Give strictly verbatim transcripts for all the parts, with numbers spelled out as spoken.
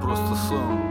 просто сон.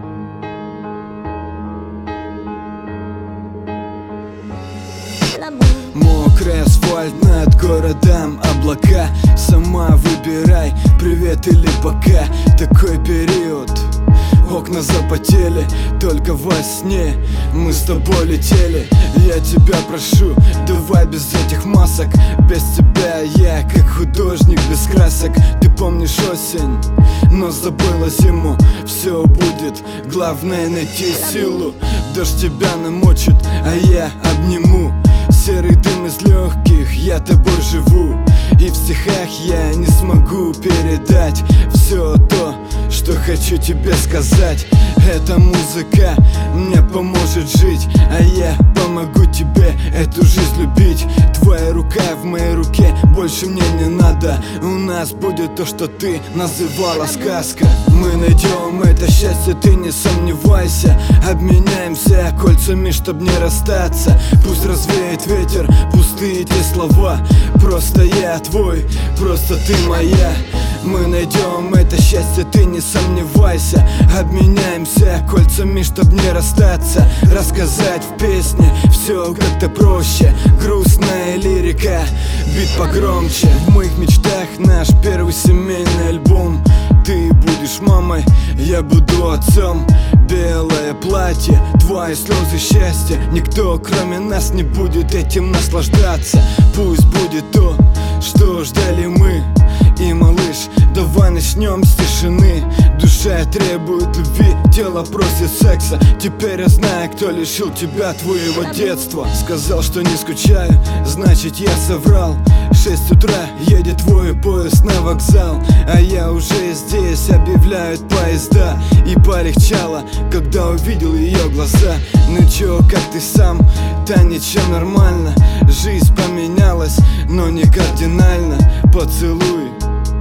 Мокрый асфальт над городом, облака. Сама выбирай, привет или пока. Такой период, окна запотели. Только во сне мы с тобой летели. Я тебя прошу, давай без этих масок. Без тебя я как художник без красок. Ты помнишь осень, но забыла зиму. Все будет, главное найти силу. Дождь тебя намочит, а я обниму. Серый дым из легких, я тобой живу. И в стихах я не смогу передать все то, что хочу тебе сказать. Эта музыка мне поможет жить, а я помогу тебе эту жизнь любить. Твоя рука в моей руке, больше мне не надо. У нас будет то, что ты называла сказка. Мы найдем это счастье, ты не сомневайся. Обменяемся кольцами, чтоб не расстаться. Пусть развеет ветер пустые те слова. Просто я твой, просто ты моя. Мы найдем это счастье, ты не сомневайся. Обменяемся кольцами, чтоб не расстаться. Рассказать в песне все как-то проще. Грустная лирика, бит погромче. В моих мечтах наш первый семейный альбом. Ты будешь мамой, я буду отцом. Белое платье, твои слезы счастья. Никто кроме нас не будет этим наслаждаться. Пусть будет то, что ждали мы. И, малыш, давай начнем с тишины. Душа требует любви, тело просит секса. Теперь я знаю, кто лишил тебя твоего детства. Сказал, что не скучаю, значит я соврал. Шесть утра едет твой поезд на вокзал, а я уже здесь, объявляют поезда. И полегчало, когда увидел ее глаза. Ну чё, как ты сам? Да ничего, нормально. Жизнь поменялась, но не кардинально. Поцелуй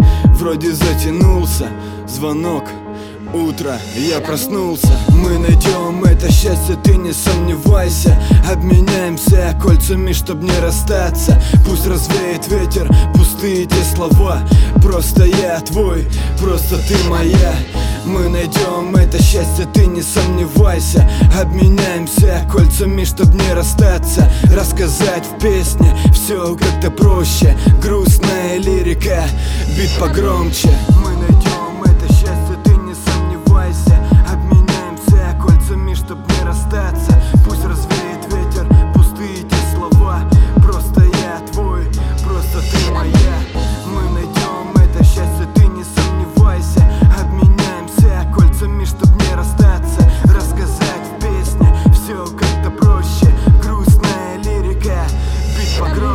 вроде затянулся. Звонок, утро, я проснулся. Мы найдем это счастье, ты не сомневайся. Обменяемся кольцами, чтоб не расстаться. Пусть развеет ветер пустые те слова. Просто я твой, просто ты моя. Мы найдем это счастье, ты не сомневайся. Обменяемся кольцами, чтоб не расстаться. Рассказать в песне все как-то проще. Грустная лирика, бит погромче. Мы найдем это счастье, ты не сомневайся. Обменяемся кольцами, чтоб не расстаться. Пусть развеет ветер пустые те слова. Просто я твой, просто ты моя. Мы найдем это счастье, ты не сомневайся. Обменяемся кольцами, чтоб не расстаться. Рассказать в песне все как-то проще. Грустная лирика, бит погромче.